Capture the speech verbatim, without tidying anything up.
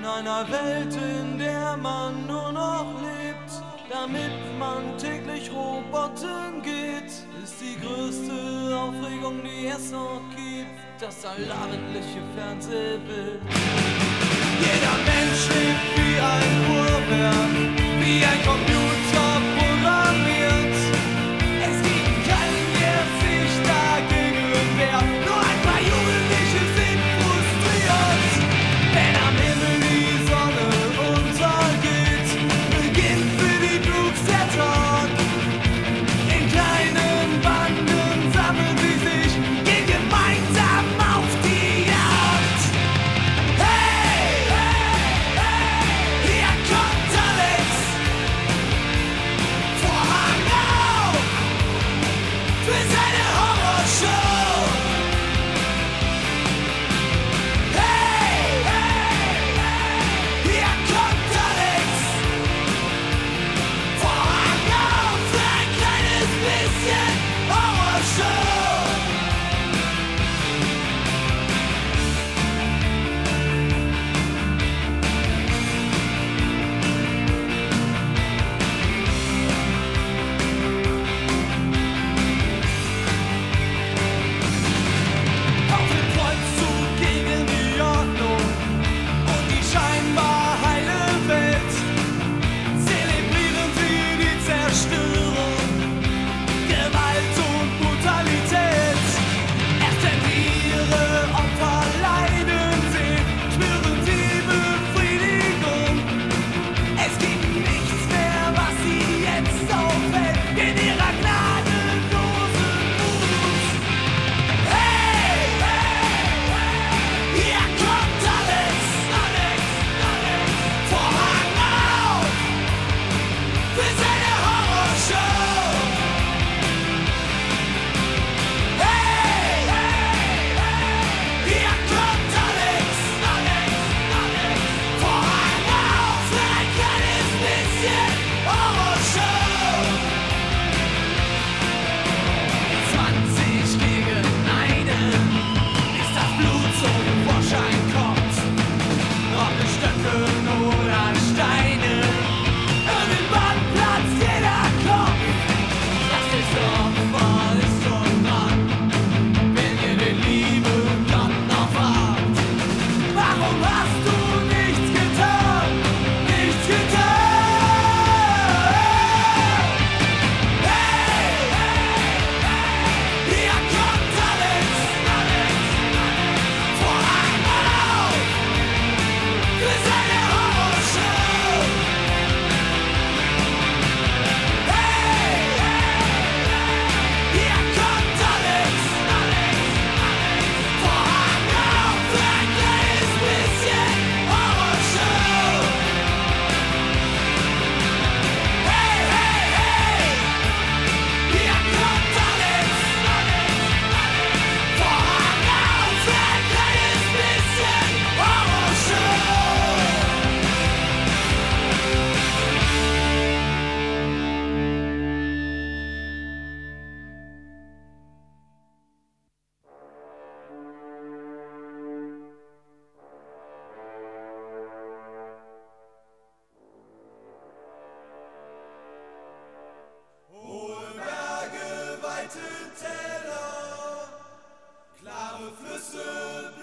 einer Welt, in der man nur noch lebt, damit man täglich Robotern geht, ist die größte Aufregung, die es noch gibt, das allabendliche Fernsehbild. Jeder Mensch lebt wie ein Uhrwerk, wie ein Computer programmiert. Es gibt keinen, der sich dagegen wehrt, nur ein paar Jugendliche sind frustriert. Wenn am Himmel die Sonne untergeht, beginnt für die Blues der Tag. In kleinen Banden sammeln sie sich, gehen gemeinsam auf die Jagd. Hey, hey, hey, hier kommt Alex. Vorhang auf für seine Horrorshow. Hey, hey, hey, hier kommt Alex. Vorhang auf für ein kleines bisschen Horrorshow. Auf dem Kreuzzug gegen die Ordnung und die scheinbar heile Welt zelebrieren sie die Zerstörung, Gewalt und Brutalität. Erst wenn sie ihre Opfer leiden sehen, spüren sie Befriedigung. Es gibt nichts mehr, was sie jetzt aufhält in ihrer gnadenlosen Wut. Hey, hey, hey, hier kommt Alex, Alex, Alex. Vorhang auf für seine Horrorshow. Hey, hey, hey, hier kommt Alex, Alex, Alex. Vorhang auf für ein kleines bisschen Horrorshow. zwanzig gegen einen, bis das Blut zum Vorschein kommt. Ob mit Stöcken oder Steine, irgendwann platzt jeder Kopf. Das ist Opfer, ist schon dran, wenn ihr den lieben Gott noch fragt. Warum hast du nichts getan? Nichts getan! Hey, hey, hey, hier kommt Alex, Alex, Alex. Vorhang auf für seine Horrorshow. Hey, hey, hey, hier kommt Alex, Alex, Alex. Vorhang auf für ein kleines bisschen Horrorshow. Hey, hey, hey, hier kommt Alex, Alex, Alex. Vorhang auf für ein kleines bisschen Horrorshow. Hohe Berge, weite Täler, klare Flüsse,